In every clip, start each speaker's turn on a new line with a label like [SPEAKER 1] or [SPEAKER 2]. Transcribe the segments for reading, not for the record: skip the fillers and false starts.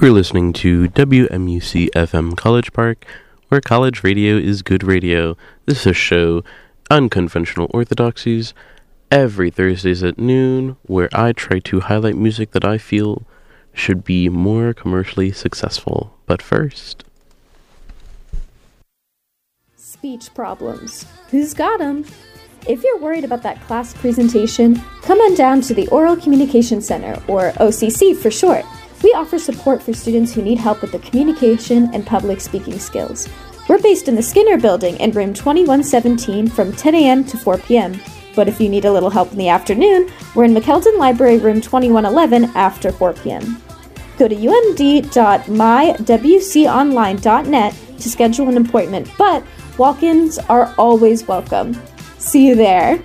[SPEAKER 1] You're listening to WMUC FM College Park, where college radio is good radio. This is a show, Unconventional Orthodoxies, every Thursdays at noon, where I try to highlight music that I feel should be more commercially successful. But first...
[SPEAKER 2] Speech problems. Who's got 'em? If you're worried about that class presentation, come on down to the Oral Communication Center, or OCC for short. We offer support for students who need help with their communication and public speaking skills. We're based in the Skinner Building in room 2117 from 10 a.m. to 4 p.m. But if you need a little help in the afternoon, we're in McKeldin Library room 2111 after 4 p.m. Go to umd.mywconline.net to schedule an appointment, but walk-ins are always welcome. See you there.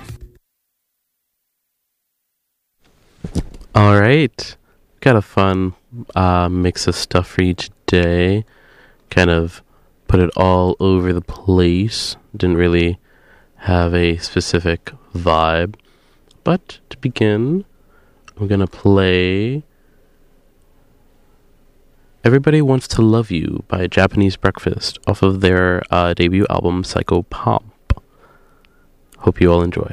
[SPEAKER 1] All right. Got a fun mix of stuff for you today. Kind of put it all over the place. Didn't really have a specific vibe. But to begin, I'm going to play Everybody Wants to Love You by Japanese Breakfast off of their debut album Psycho Pomp. Hope you all enjoy.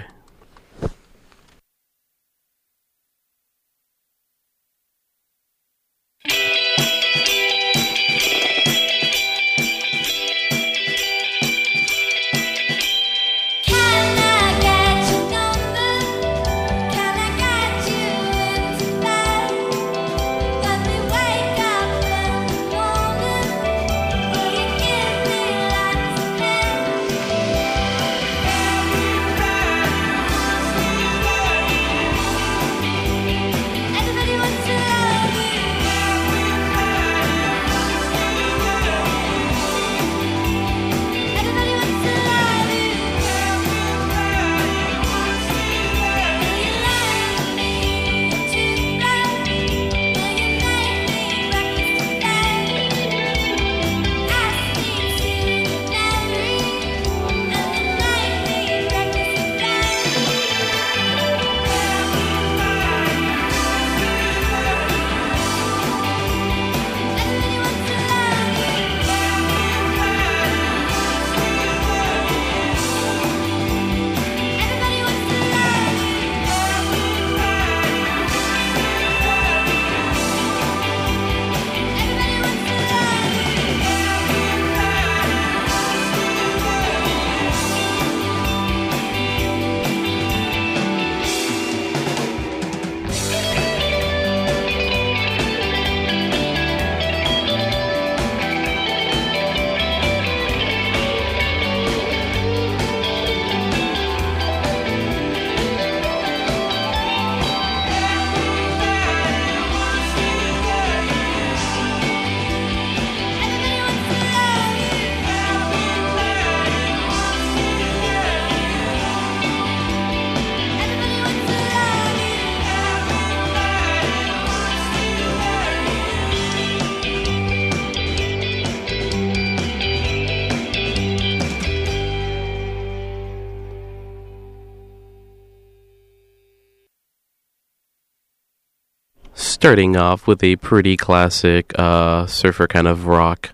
[SPEAKER 1] Starting off with a pretty classic surfer kind of rock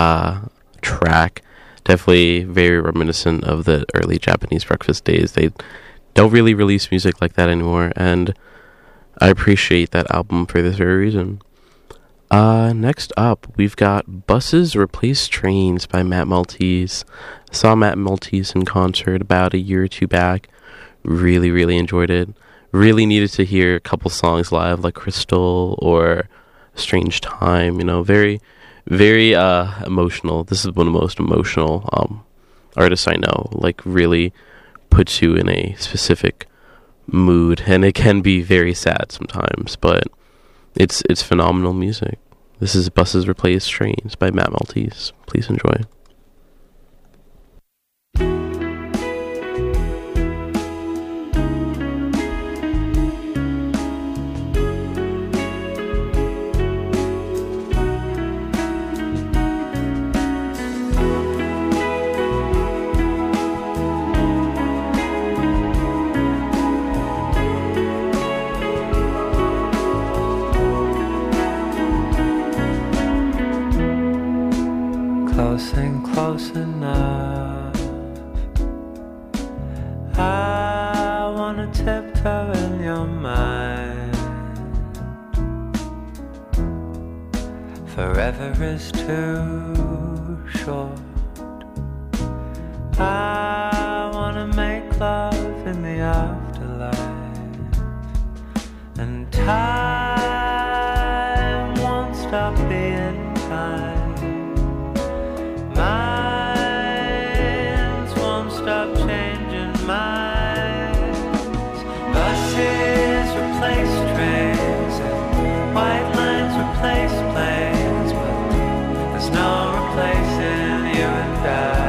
[SPEAKER 1] track. Definitely very reminiscent of the early Japanese Breakfast days. They don't really release music like that anymore, and I appreciate that album for this very reason. Next up, we've got Buses Replace Trains by Matt Maltese. I saw Matt Maltese in concert about a year or two back. Really, really enjoyed it. Really needed to hear a couple songs live, like Crystal or Strange Time. You know, very, very emotional. This is one of the most emotional artists I know. Like, really puts you in a specific mood, and it can be very sad sometimes, but it's phenomenal music. This is Buses Replace Trains by Matt Maltese. Please enjoy.
[SPEAKER 3] close and close enough. I wanna tiptoe in your mind. Forever is too short. I wanna make love in the afterlife, and time won't stop being time. Minds won't stop changing minds. Buses replace trains, and white lines replace planes, but there's no replacing you and I.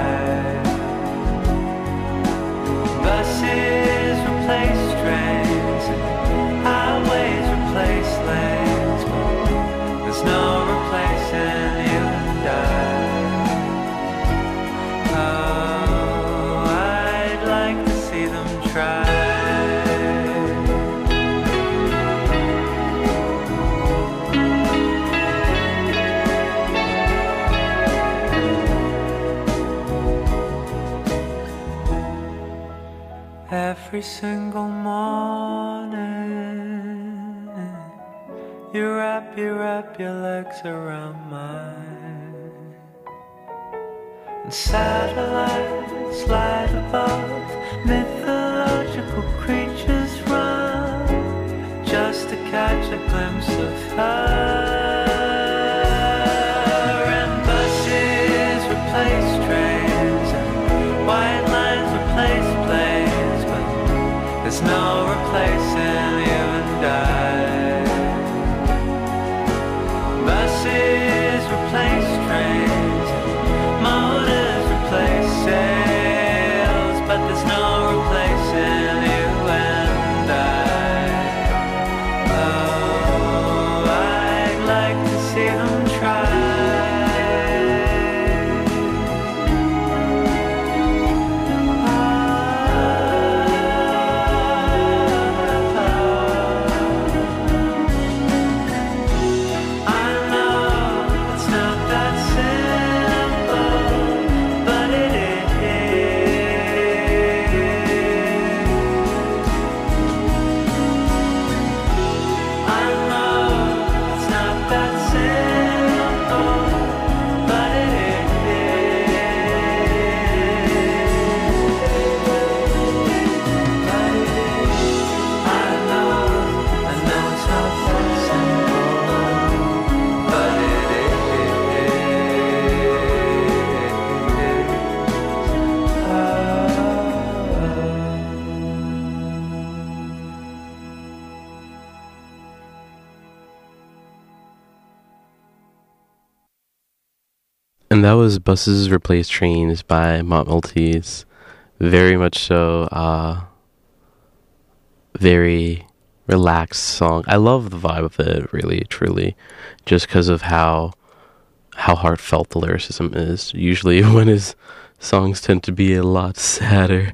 [SPEAKER 3] Buses replace trains, and highways replace lanes, but there's no replacing you and I. Oh, I'd like to see them try. Every single morning, you wrap your legs around mine, and satellites light above, mythological creatures run just to catch a glimpse of her. And buses replace trains, and white lines replace planes, but there's no replacing you and I. Buses replace trains, motors replace sails, but there's no replacing you and I. Oh, I'd like to see them try.
[SPEAKER 1] And that was Buses Replace Trains by Mont Maltese. Very much so, very relaxed song. I love the vibe of it, really, truly, just because of how heartfelt the lyricism is. Usually when his songs tend to be a lot sadder,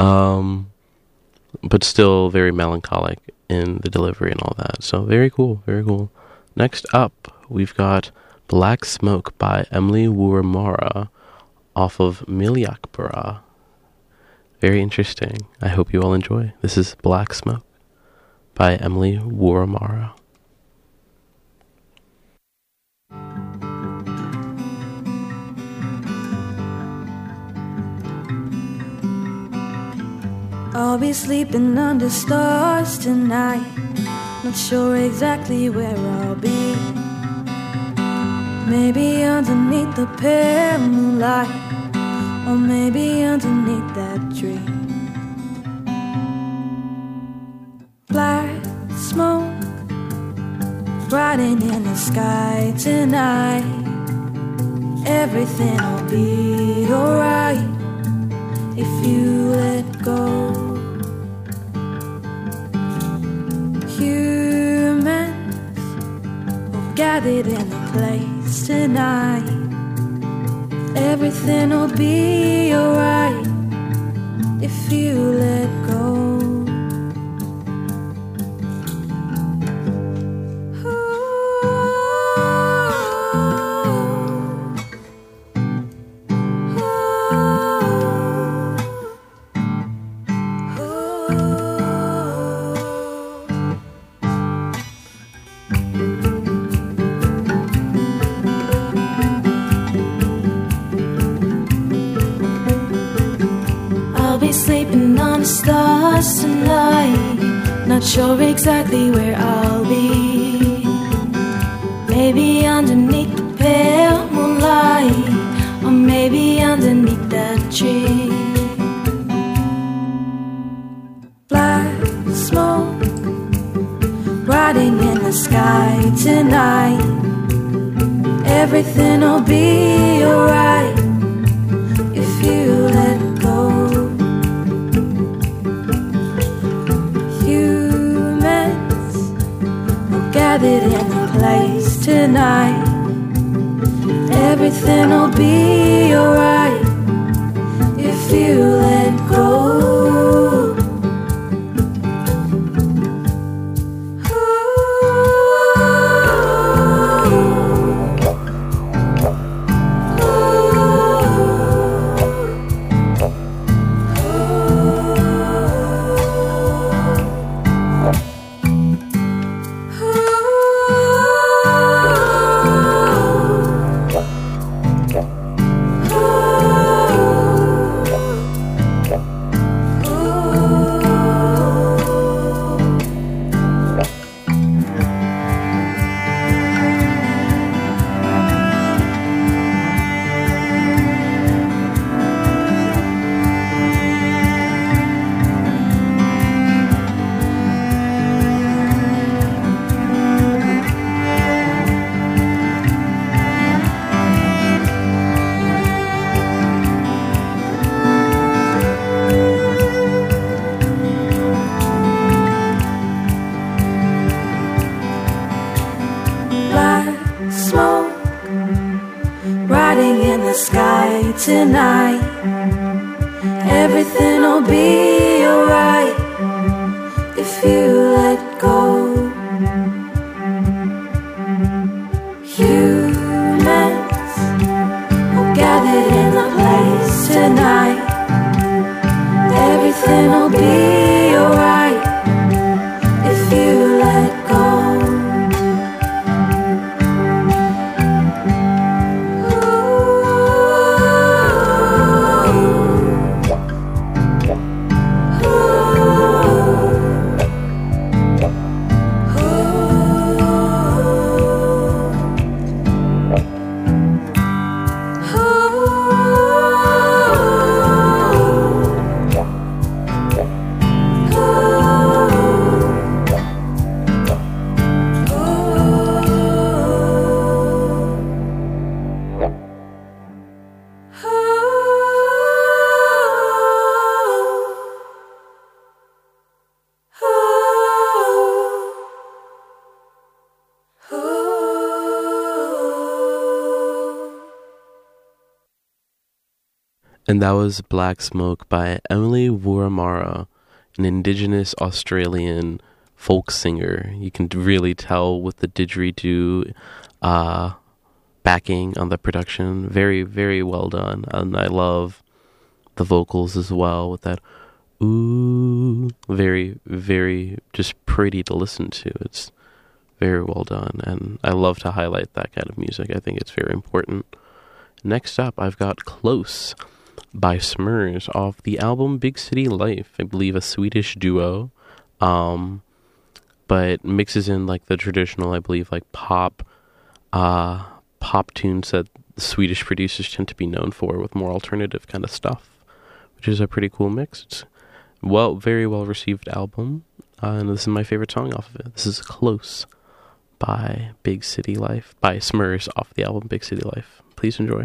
[SPEAKER 1] but still very melancholic in the delivery and all that. So very cool, very cool. Next up, we've got Black Smoke by Emily Wurramara off of Miliakbara. Very interesting. I hope you all enjoy. This is Black Smoke by Emily Wurramara.
[SPEAKER 4] I'll be sleeping under stars tonight. Not sure exactly where I'll be. Maybe underneath the pale moonlight, or maybe underneath that tree. Black smoke riding in the sky tonight. Everything'll be alright if you let go. Humans all gathered in a place tonight. Everything'll be alright if you let go. stars tonight. Not sure exactly where I'll be. Maybe underneath the pale moonlight, or maybe underneath that tree. Black smoke riding in the sky tonight. Everything'll be alright if you let go. Humans are gathered in a place tonight. Everything'll be alright if you let go. Tonight, everything'll be alright if you let go. Humans are gathered in a place tonight. Everything'll be alright if you let go.
[SPEAKER 1] And that was Black Smoke by Emily Wurramara, an indigenous Australian folk singer. You can really tell with the didgeridoo backing on the production. Very, very well done. And I love the vocals as well with that ooh. Very, very just pretty to listen to. It's very well done. And I love to highlight that kind of music. I think it's very important. Next up, I've got Close by Smurs off the album Big City Life. I believe a Swedish duo, but mixes in like the traditional, I believe, like pop tunes that the Swedish producers tend to be known for, with more alternative kind of stuff, which is a pretty cool mix. It's very well received album, and this is my favorite song off of it. This is Close by Big City Life, by Smurs off the album Big City Life. Please enjoy.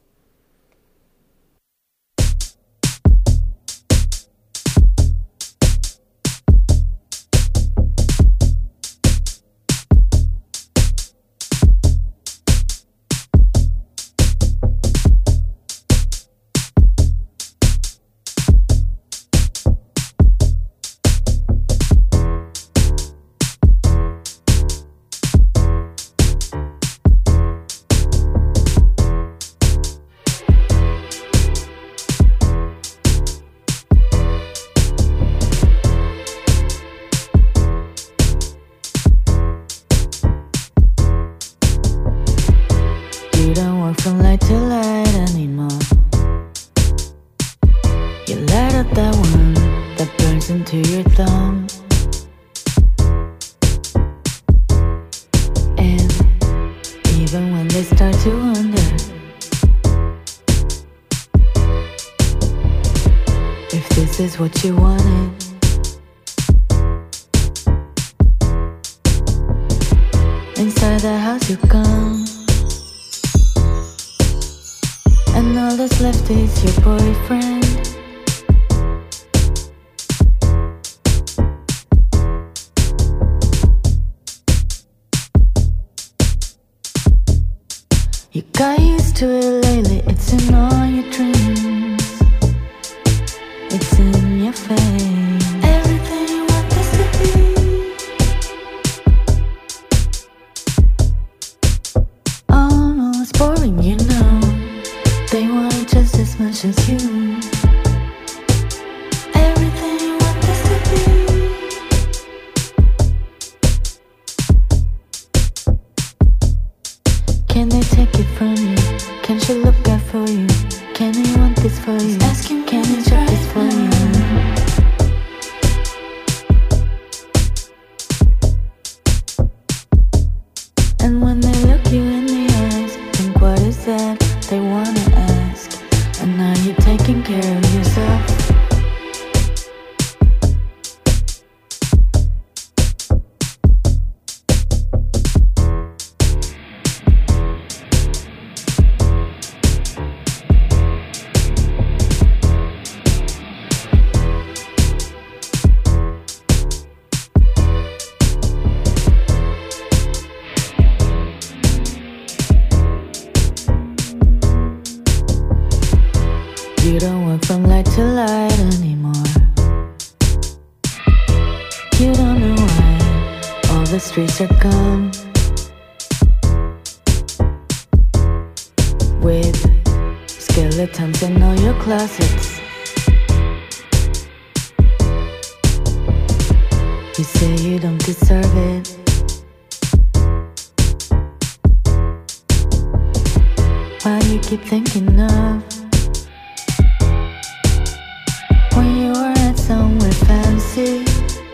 [SPEAKER 5] From light to light anymore. You light up that one that burns to your thumb. And even when they start to wonder if this is what you wanted, inside the house you come, and all that's left is your boyfriend. You got used to it lately, it's in all your dreams, it's in your face. Everything you want this to be. Oh no, it's boring, you know. They want it just as much as you. Everything you want this to be. Can they take it from you? Can she look out for you? Can he want this for you? Asking, can he check this for you? And when they look you in the eyes, think what is that they wanna ask? And now you're taking care of yourself. You don't work from light to light anymore. You don't know why all the streets are gone, with skeletons in all your closets. You say you don't deserve it. Why you keep thinking of when you were at somewhere fancy?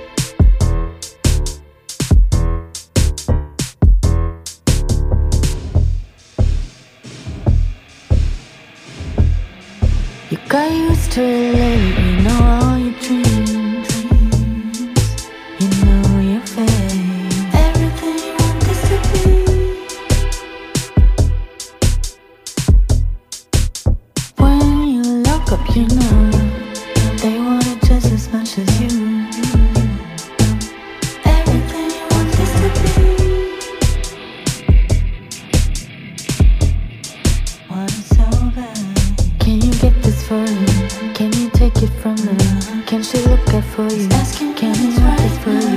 [SPEAKER 5] You got used to it lately, you know all your dreams, you know your fate. Everything you want this to be. When you look up, you know they want it just as much as you. Everything you want this to be. Want it so bad. Can you get this for him? Can you take it from her? Can she look out for you? Asking, can he want this for you?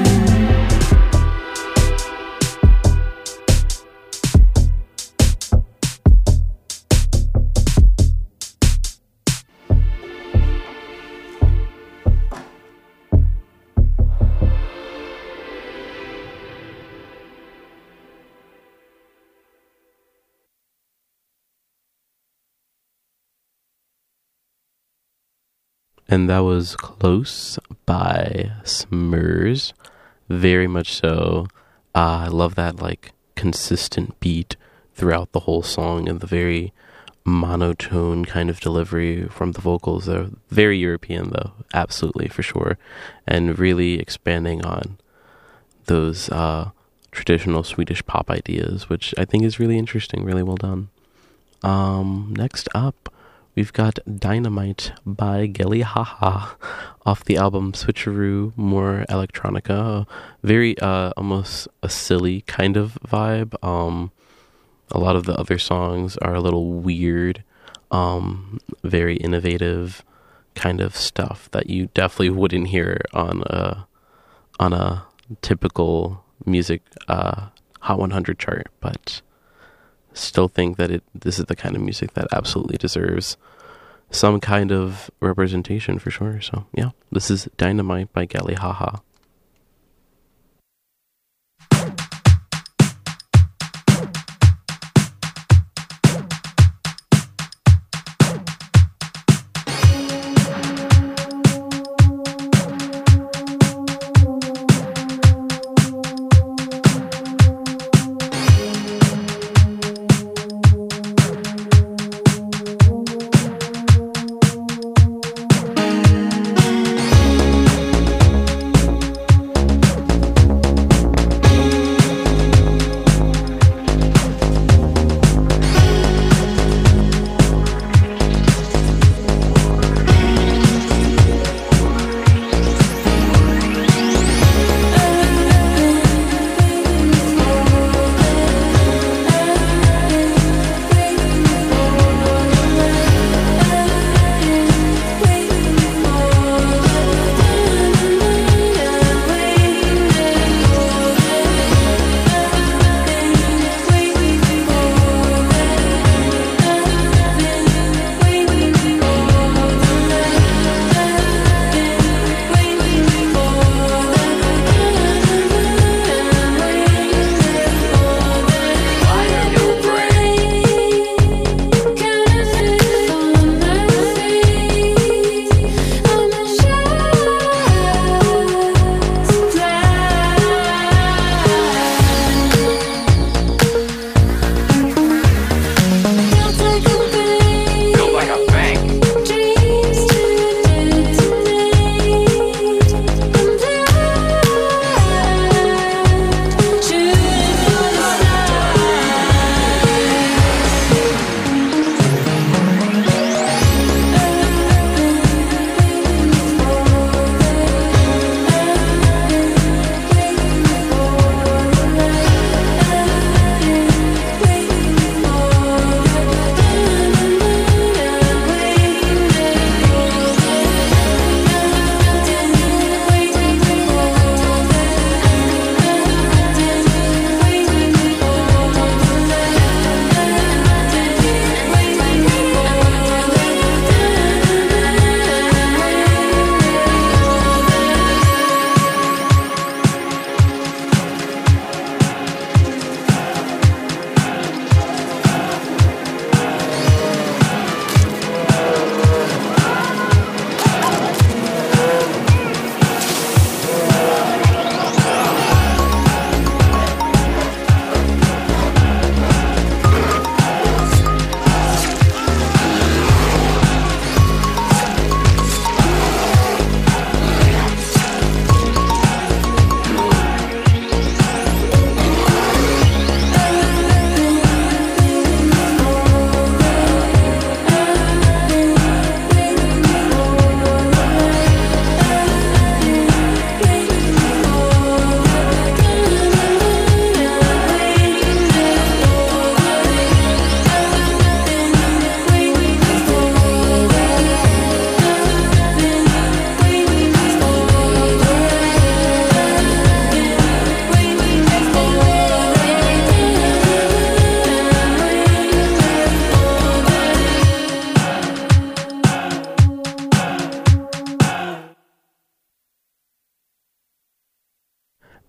[SPEAKER 1] And that was Close by Smurs. Very much so. I love that like consistent beat throughout the whole song and the very monotone kind of delivery from the vocals. They're very European though, absolutely for sure. And really expanding on those traditional Swedish pop ideas, which I think is really interesting, really well done. Next up, we've got Dynamite by Gelly Haha off the album Switcheroo, more electronica, very almost a silly kind of vibe. A lot of the other songs are a little weird, very innovative kind of stuff that you definitely wouldn't hear on a typical music Hot 100 chart, but still think that this is the kind of music that absolutely deserves some kind of representation for sure. So yeah, this is Dynamite by Gelly Haha.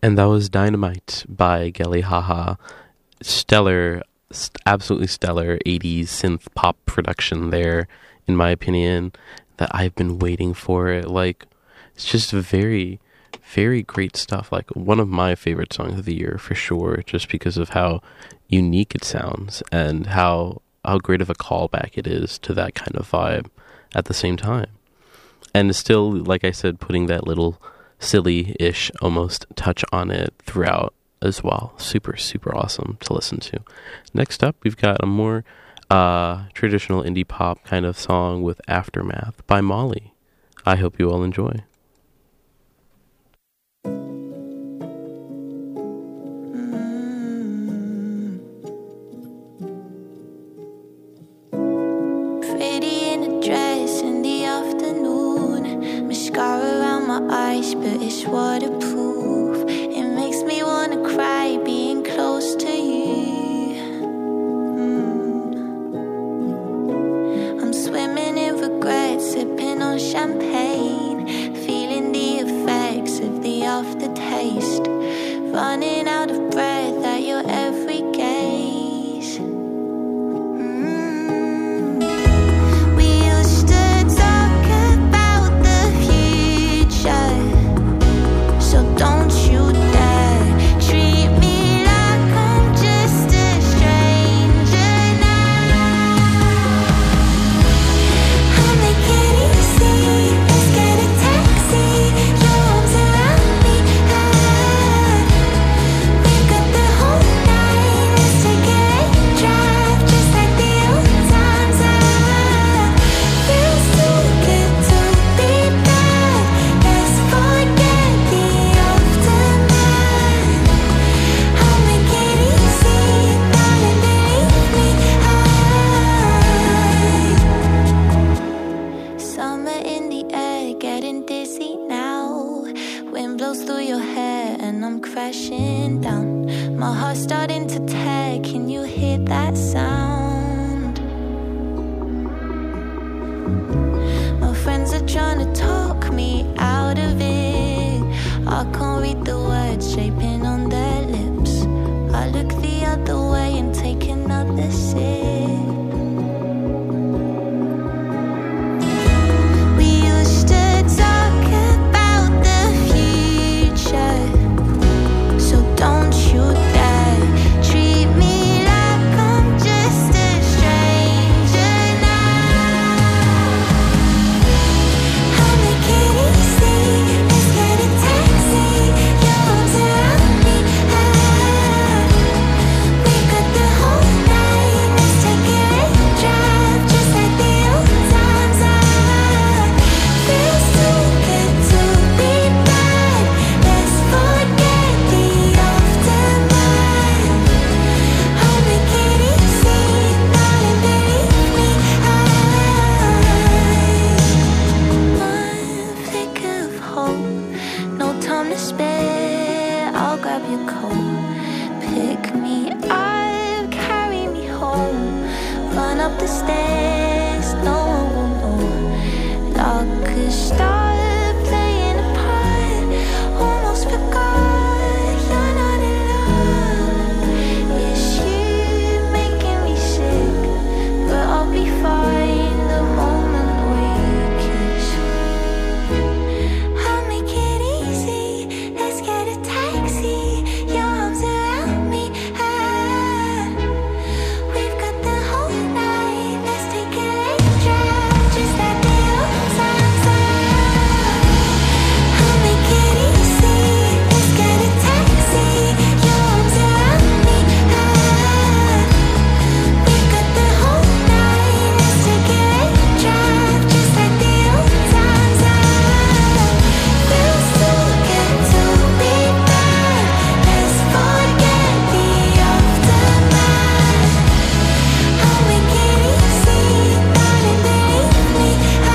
[SPEAKER 1] And that was Dynamite by Gelly Haha. Stellar, absolutely stellar 80s synth pop production there, in my opinion, that I've been waiting for. Like, it's just very, very great stuff. Like, one of my favorite songs of the year, for sure, just because of how unique it sounds and how great of a callback it is to that kind of vibe at the same time. And still, like I said, putting that little silly-ish almost touch on it throughout as well. Super, super awesome to listen to. Next up, we've got a more traditional indie pop kind of song with Aftermath by Molly. I hope you all enjoy.
[SPEAKER 5] Pretty in a dress in the afternoon, mascara around my eyes, but it's waterproof. It makes me wanna cry being close to you. I'm swimming in regret, sipping on champagne, feeling the effects of the aftertaste, running out of breath at your every gaze. We used to talk about the future, so don't you dare treat me like I'm just a stranger now. I'll make it easy, let's get a taxi, your arms around me, we got the whole night, let's take a late drive, just like the old times. Feels too good to be bad, let's forget the aftermath. I'll make it easy, darling, believe me. Summer in the air, getting dizzy now. Wind blows through your hair and I'm crashing down. My heart's starting to tear, can you hear that sound? My friends are trying to talk me out of it. I can't read the words shaping on their lips. I look the other way and take another sip. We used to talk about the future, so don't you dare treat me like I'm just a stranger now. I'll make it easy, let's get a taxi, your arms around me, we got the whole night, let's take a late drive, just like the old times. Feels too good to be bad, let's forget the aftermath. I'll make it easy, darling, believe me. One flick of hope, no time to spare, I'll grab your coat, pick me up, carry me home, run up the stairs, no one will know. Like a star playing a part, almost forgot you're not in love. It's you making me sick, but I'll be fine the moment we kiss. I'll make it easy, let's get a taxi, your arms around me, we've got the whole night, let's take a late drive, just like the old times. I'll make it easy, let's get a taxi, your arms around me, we've got the whole night, let's take a late drive, just like the old times. Feels too good to be bad, let's forget the aftermath. I'll make it easy, darling, believe me.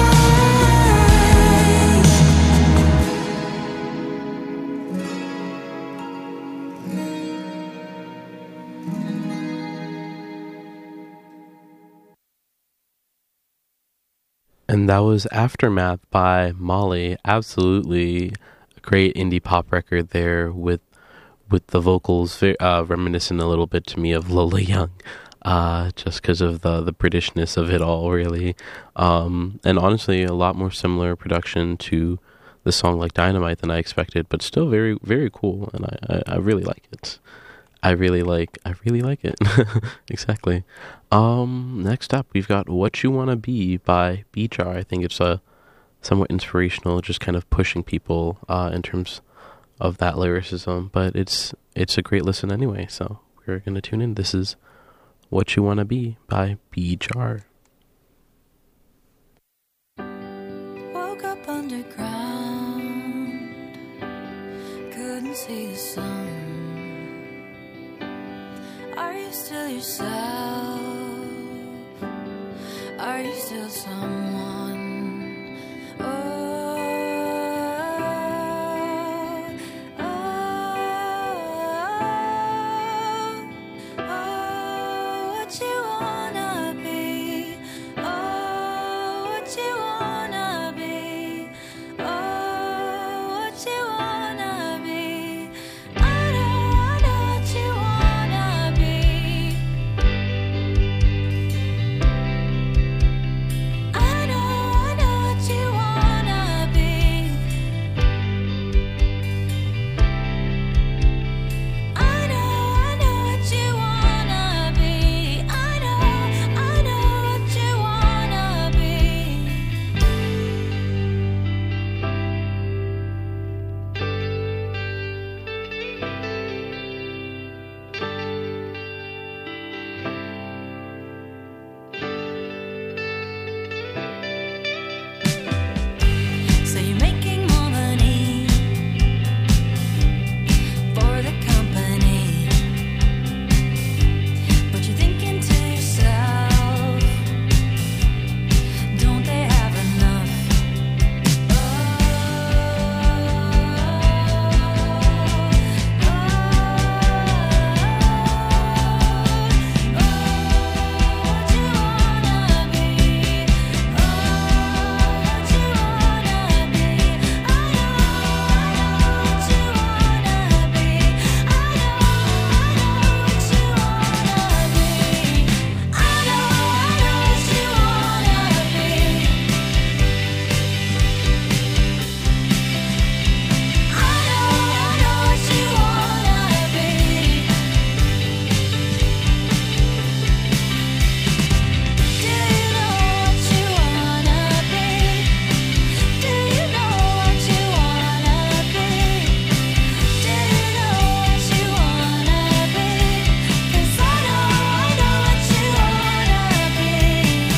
[SPEAKER 1] And that was Aftermath by Molly. Absolutely a great indie pop record there with with the vocals reminiscent a little bit to me of Lola Young, just because of the Britishness of it all, really. And honestly, a lot more similar production to the song like Dynamite than I expected, but still very, very cool, and I really like it. I really like it. Exactly. Next up, we've got What You Wanna Be by Beejar. I think it's somewhat inspirational, just kind of pushing people in terms of that lyricism, but it's a great listen anyway, so we're going to tune in. This is What You Wanna Be by Beejar.
[SPEAKER 4] Woke up underground, couldn't see the sun. Are you still yourself? Are you still someone? What you wanna be? Oh, what you wanna be? Oh, what you wanna be? I know what you wanna be. I know what you wanna be. I know what you wanna be. I know what you wanna be. So you're making more money for the company, but you're thinking to yourself, don't they have enough? What you wanna be? What you wanna be? I know what you wanna be. I know what you wanna be. I know what you wanna be. I know what you wanna be. Do you know what you wanna be? Do you know what you wanna be? Do you know what you wanna be? 'Cause I know what you wanna be.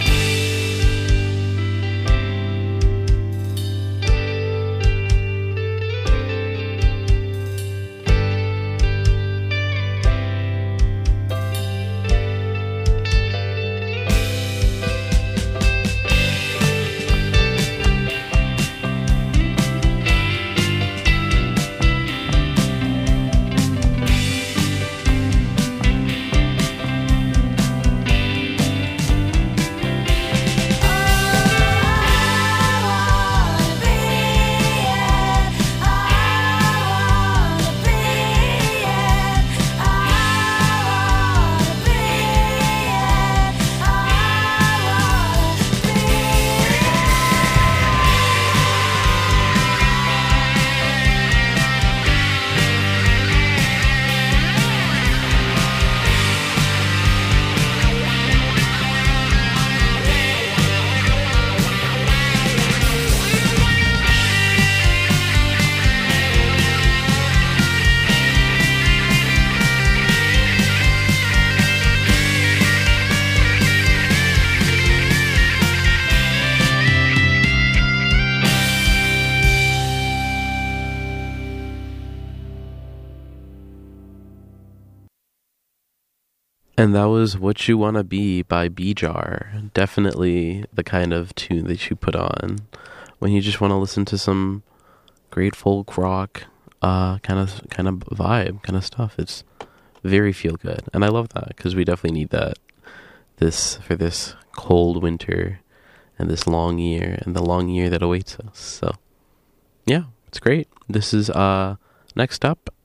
[SPEAKER 1] And that was What You Wanna Be by Beejar. Definitely the kind of tune that you put on when you just want to listen to some great folk rock kind of vibe, kind of stuff. It's very feel good, and I love that because we definitely need that for this cold winter and this long year and the long year that awaits us. So yeah, it's great. This is next up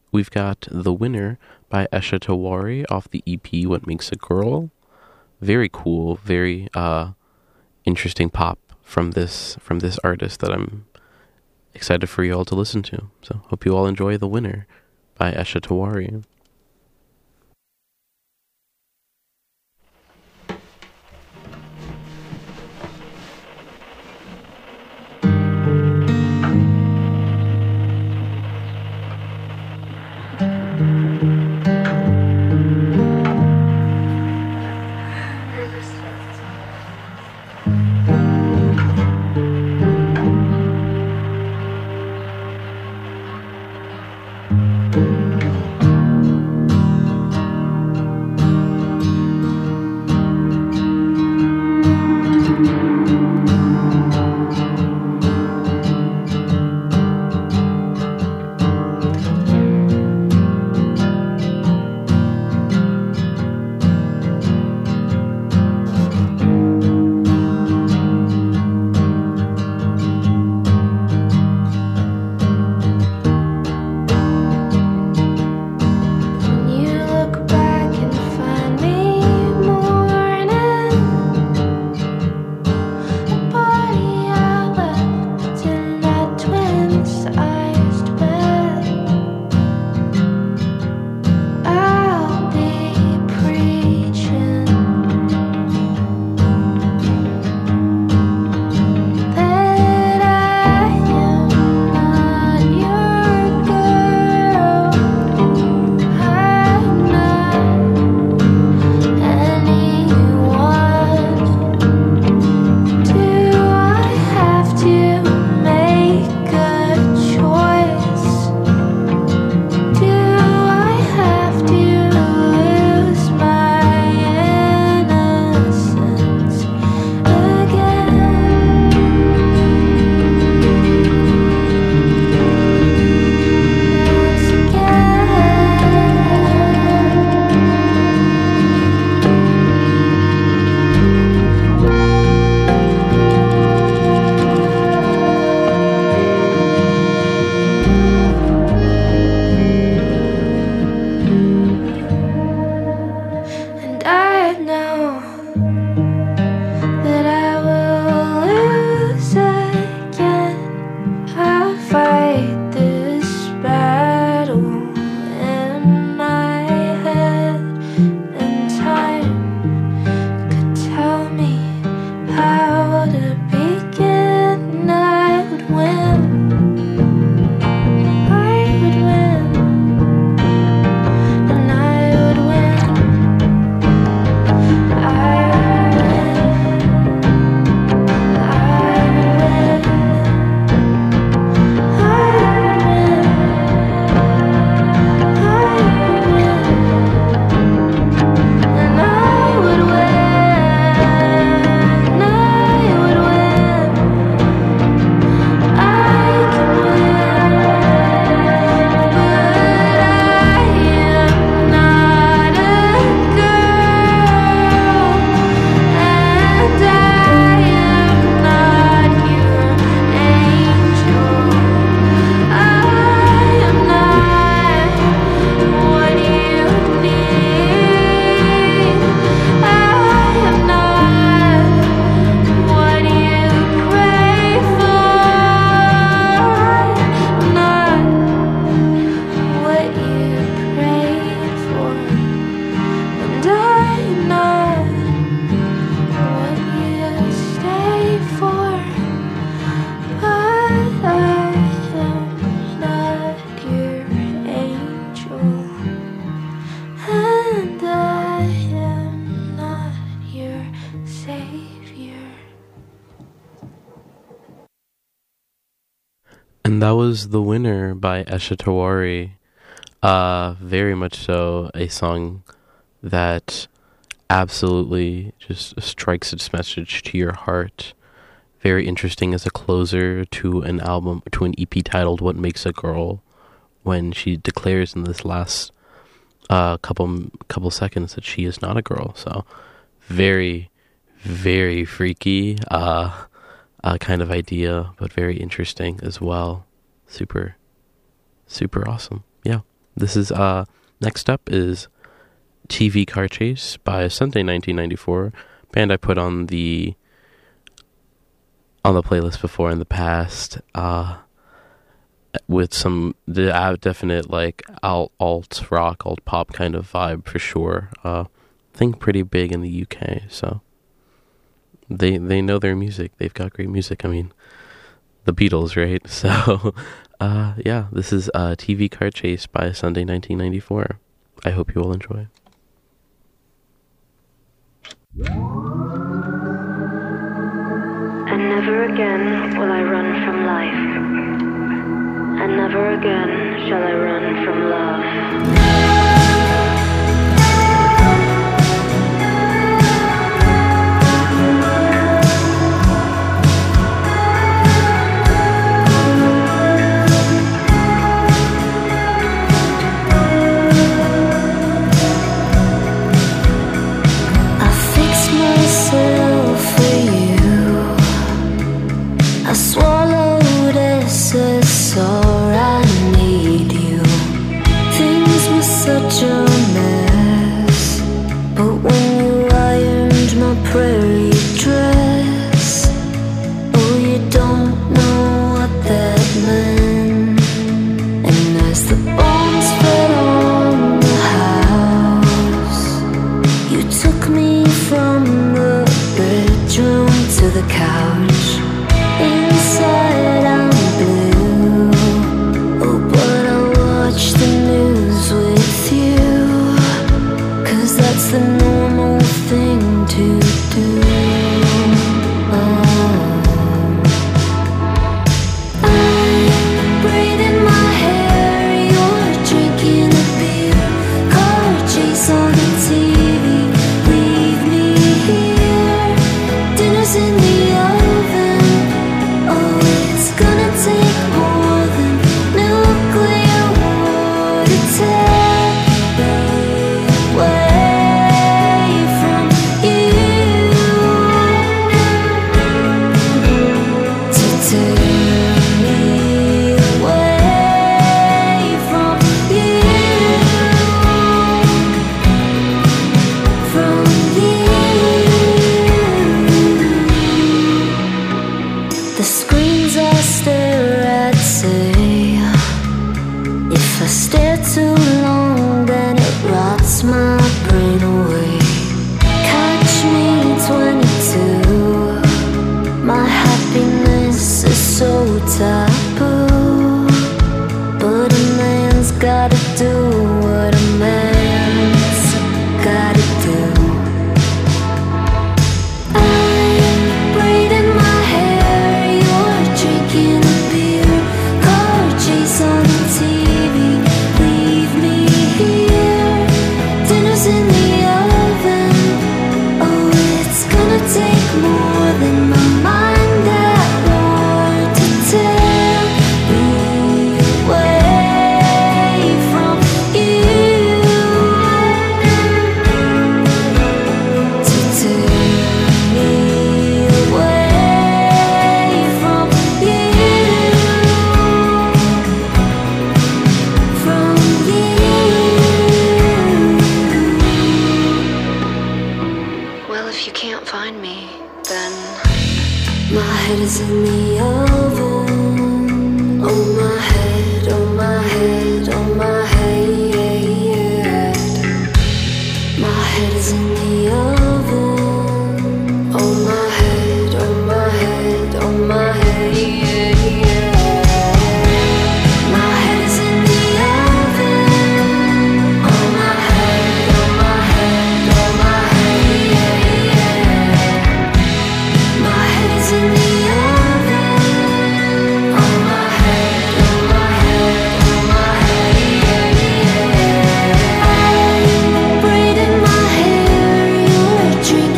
[SPEAKER 1] we've got The Winner by Esha Tawari off the EP What Makes a Girl. Very cool, very interesting pop from this artist that I'm excited for you all to listen to. So hope you all enjoy The Winner by Esha Tawari. And that was The Winner by Esha Tawari. Very much so a song that absolutely just strikes its message to your heart. Very interesting as a closer to an album, to an EP titled What Makes a Girl, when she declares in this last couple seconds that she is not a girl. So very, very freaky kind of idea, but very interesting as well. Super, super awesome. Yeah, this is next up is TV Car Chase by Sunday 1994, band I put on the playlist before in the past, with some definite like alt rock, alt pop kind of vibe for sure. I think pretty big in the UK, so they know their music. They've got great music. I mean, the Beatles, right? So yeah, this is TV Car Chase by Sunday 1994. I hope you all enjoy.
[SPEAKER 6] And never again will I run from life, and never again shall I run from love.
[SPEAKER 5] I fix myself for you. I swallowed SSR, I need you. Things were such a mess, but when you ironed my prairie dress, oh, you don't know what that meant. And as the bones fell on the house, you took me from the bedroom to the couch. Inside I'm blue, oh, but I watch the news with you, 'cause that's the normal thing to do. I'm braiding my hair, you're drinking a beer, car chase on the TV, leave me here, dinner's in the oven, oh, it's gonna take more than nuclear war to tear me away from you, to tear me away from you, from you. The screens I stare at say, if I stare too long, then it rots my brain away. Catch me 22, my happiness is so taboo, but a man's gotta do what a man's gotta do. I'm braiding my hair, you're drinking a beer, car chase on the TV, leave me here, dinner's in the oven, oh, it's gonna take more than my mind at war to tear me away from you, to tear me away from you, from you. Well, if you can't find me, then my head is in the oven. Oh, my head, oh, my head, oh, my head. My head is in the oven. Oh, my head, oh, my head, oh, my head. My head is in the oven. Oh, my head, oh, my head, oh, my head. My head is in the oven. Oh, my head, oh, my head, oh, my head. I'm braiding my hair, you're drinking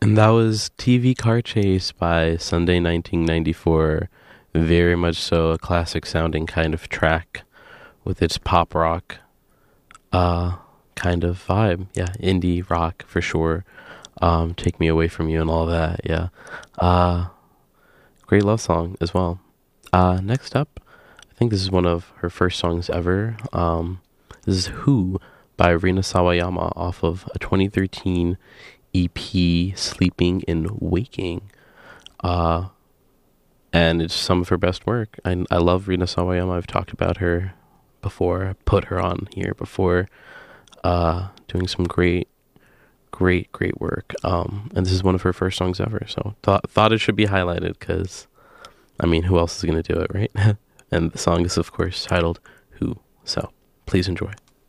[SPEAKER 1] And that was TV Car Chase by Sunday 1994. Very much so a classic sounding kind of track with its pop rock kind of vibe. Yeah, indie rock for sure. Take Me Away From You and all that. Yeah. Great love song as well. Next up, I think this is one of her first songs ever. This is Who by Rina Sawayama off of a 2013 EP, Sleeping and Waking. And it's some of her best work. I love Rina Sawayama. I've talked about her before, put her on here before, doing some great work. And this is one of her first songs ever. So thought it should be highlighted because, I mean, who else is going to do it, right? And the song is, of course, titled Who. So please enjoy.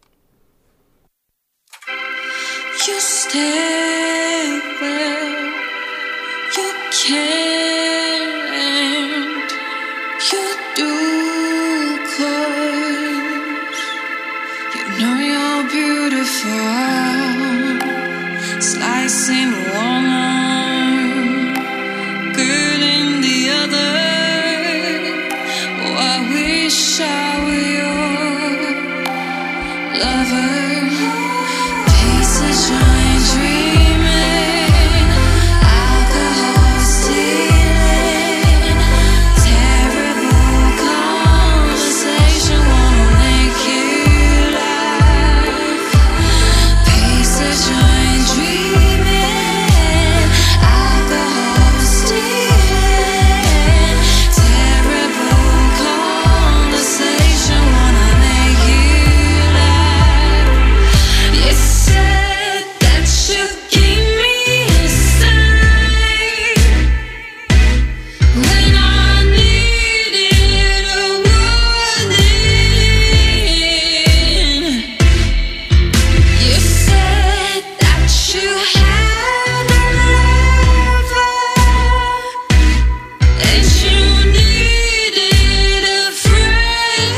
[SPEAKER 4] You stay where you can, and you do, 'cause you know you're beautiful, slicing one, good in the other. Oh, I wish I were your lover. Joint dreaming, alcohol stealing, terrible conversation, wanna make you laugh. Piece of joint dreaming, alcohol stealing, terrible conversation, wanna make you laugh. You said you gave me a sign when I needed a warning. You said that you had a lover and you needed a friend.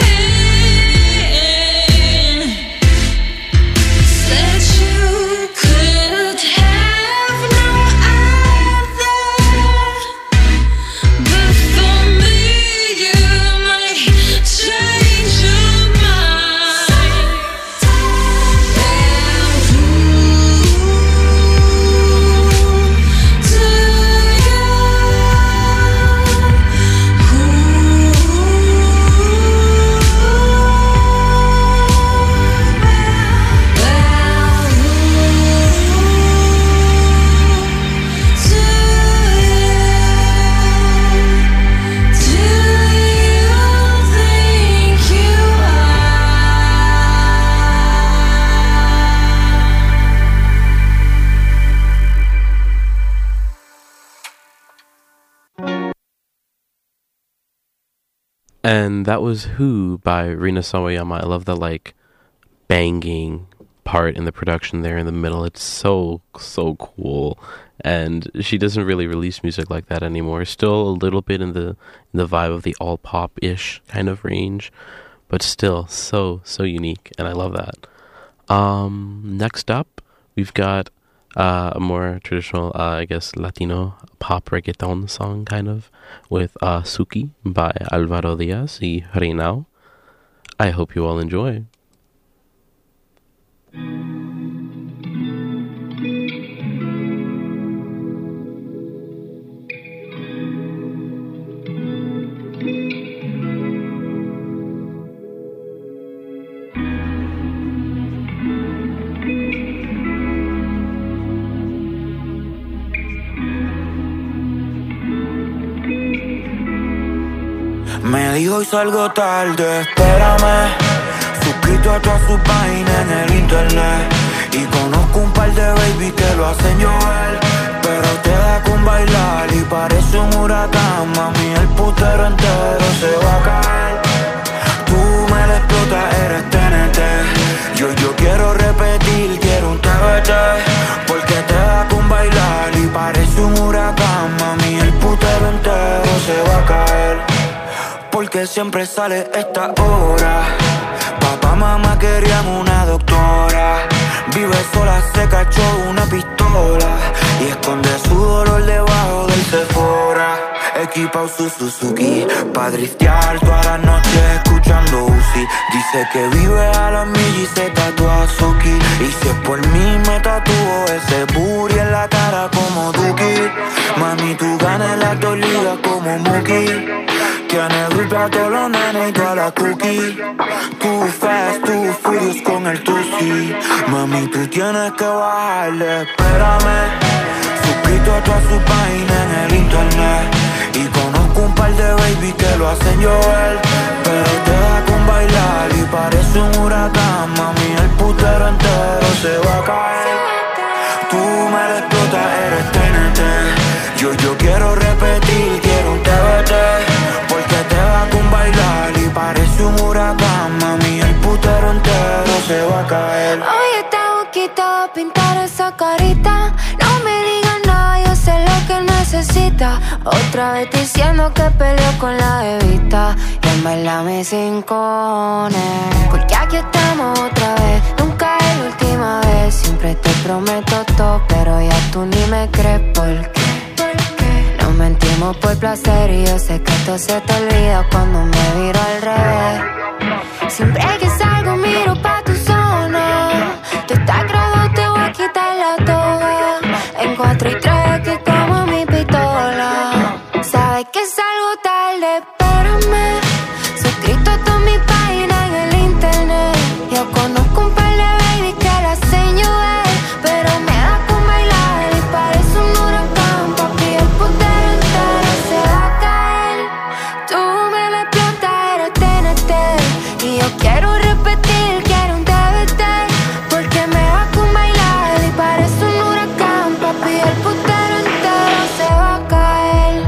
[SPEAKER 4] Said you could have no other, but for me you might change your mind. And who do
[SPEAKER 1] And that was Who by Rina Sawayama. I love the like banging part in the production there in the middle. It's so cool. And she doesn't really release music like that anymore. Still a little bit in the vibe of the all pop-ish kind of range, but still so unique, and I love that. Next up, we've got a more traditional, I guess, Latino pop reggaeton song, kind of, with Suki by Alvaro Diaz y Reinao. I hope you all enjoy.
[SPEAKER 7] Me dijo hoy salgo tarde, espérame. Suscrito a todas sus páginas en el internet. Y conozco un par de baby que lo hacen llover, pero te da con bailar y parece un huracán. Mami, el putero entero se va a caer. Tú me la explotas, eres TNT. Yo quiero repetir, quiero un TBT, porque te da con bailar y parece un huracán. Mami, el putero entero se va a caer. Porque siempre sale esta hora. Papá, mamá querían una doctora. Vive sola, se cachó una pistola y esconde su equipado su Suzuki pa' driftear toda la noche escuchando Uzi. Dice que vive a la milla y se tatúa Suki. Y si es por mí me tatúo ese booty en la cara como Duki. Mami, tú ganas las dos ligas como Mookie. Tienes gripe a todos los nenes y todas las cookies. Too fast, too furious con el Tusi. Mami, tú tienes que bajarle, espérame. Suscrito a todas sus páginas en el internet. Y conozco un par de baby que lo hacen llover. Pero te da con bailar y parece un huracán. Mami, el putero entero se va a caer. Tú me la explotas, eres TNT. Yo quiero repetir, quiero un TBT. Porque te da con bailar y parece un huracán. Mami, el putero entero se va a caer.
[SPEAKER 5] Hoy está boquita va a pintar esa carita. No me digas nada, yo sé lo que necesita. Otra vez diciendo que peleó con la bebita. Y en verdad me sin cojones. Porque aquí estamos otra vez, nunca es la última vez. Siempre te prometo todo, pero ya tú ni me crees por qué. Nos mentimos por placer y yo sé que esto se te olvida cuando me viro al revés. Siempre que salgo miro pa' tu zona. Tú estás grabado, te voy a quitar la toga. En 4 y 3 que como mi pistola. Sabes que salgo tarde, espérame. Suscrito a todas mis páginas en el internet. Yo conozco un par de baby que la hacen llover. Pero me da con bailar y parece un huracán. Papi, el putero entero se va a caer. Tú me la explotas, eres TNT. Y yo quiero repetir, quiero un TBT. Porque me da con bailar y parece un huracán. Papi, el putero entero se va a caer.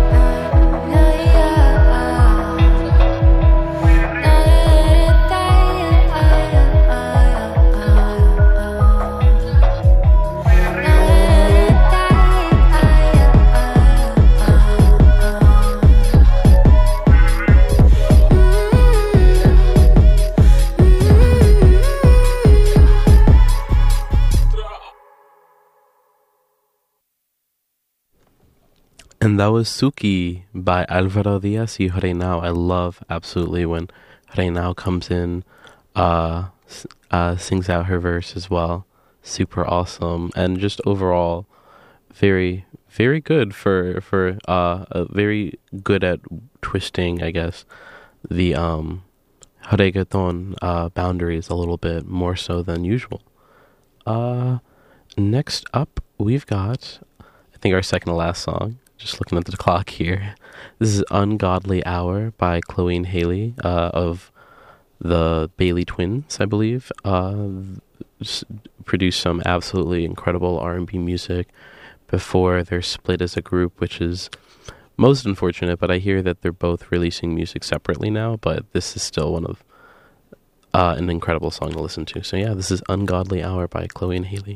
[SPEAKER 1] And that was Suki by Alvaro Diaz y Reinao. I love absolutely when Reinao comes in, sings out her verse as well. Super awesome. And just overall, very, very good for very good at twisting, I guess, the reggaeton boundaries a little bit more so than usual. Next up, we've got, I think, our second to last song. Just looking at the clock here. This is Ungodly Hour by Chloe and Haley of the Bailey Twins, I believe. Produced some absolutely incredible R&B music before they're split as a group, which is most unfortunate, but I hear that they're both releasing music separately now, but this is still one of an incredible song to listen to. So yeah, this is Ungodly Hour by Chloe and Haley.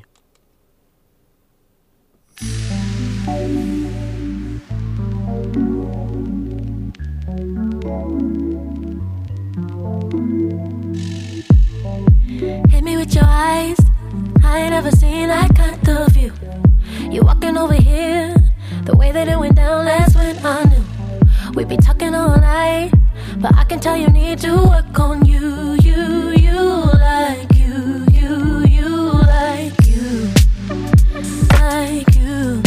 [SPEAKER 4] Hit me with your eyes, I ain't ever seen that kind of view. You walking over here, the way that it went down, that's when I knew we be talking all night, but I can tell you need to work on you, you like you, like you, like you.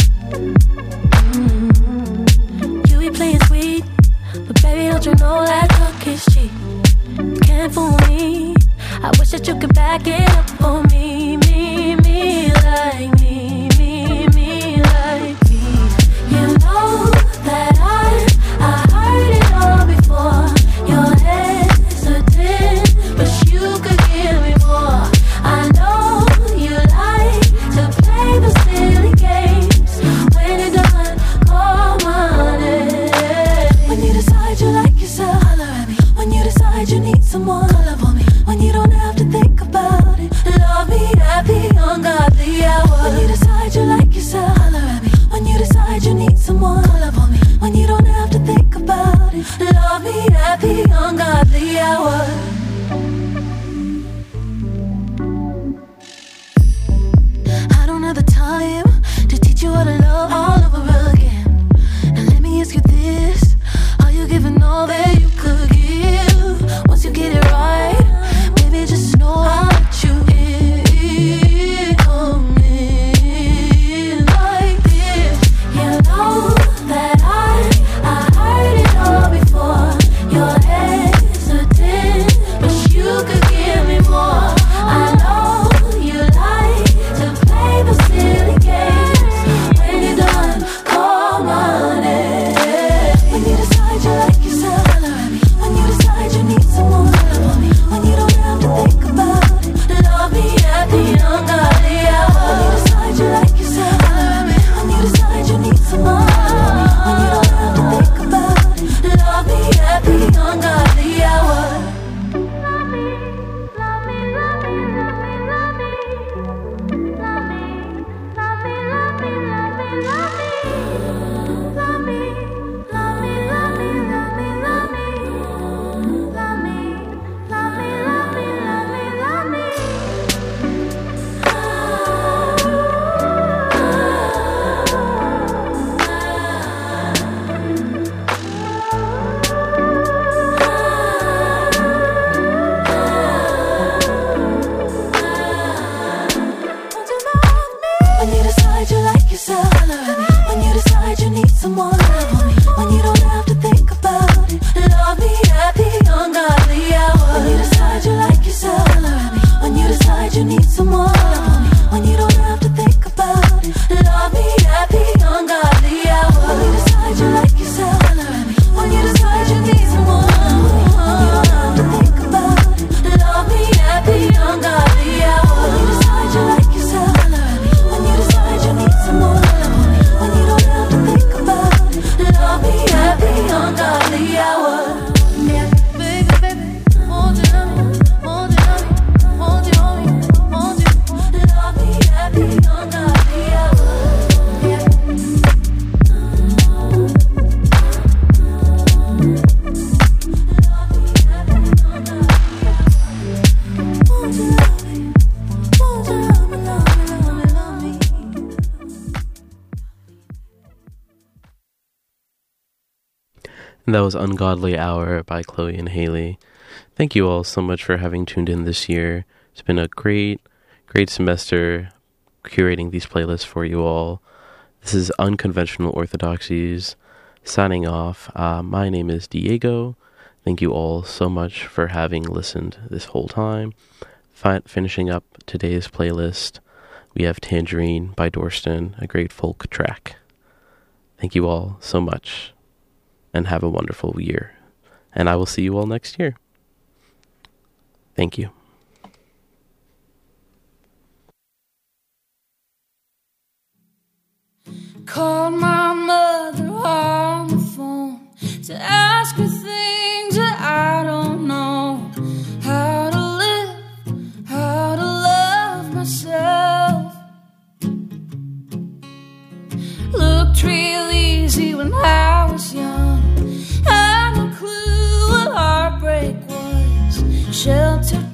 [SPEAKER 4] You be playing sweet, but baby don't you know that talk is cheap. Can't fool me, I wish that you could back it up for me, me like me, me like me. You know that I heard it all before. You're hesitant, but you could give me more. I know you like to play the silly games. When you're done, call my name. When you decide you like yourself, holler at me. When you decide you need someone, love on me. When you don't have to think about it,
[SPEAKER 1] And that was Ungodly Hour by Chloe and Haley. Thank you all so much for having tuned in this year. It's been a great semester curating these playlists for you all. This is Unconventional Orthodoxies signing off. My name is Diego. Thank you all so much for having listened this whole time. Finishing up today's playlist, we have Tangerine by Dorston, a great folk track. Thank you all so much, and have a wonderful year. And I will see you all next year. Thank you.
[SPEAKER 4] Called my mother on the phone to ask her things that I don't know. How to live, how to love myself. Looked real easy when I was young. Had no clue what heartbreak was. Sheltered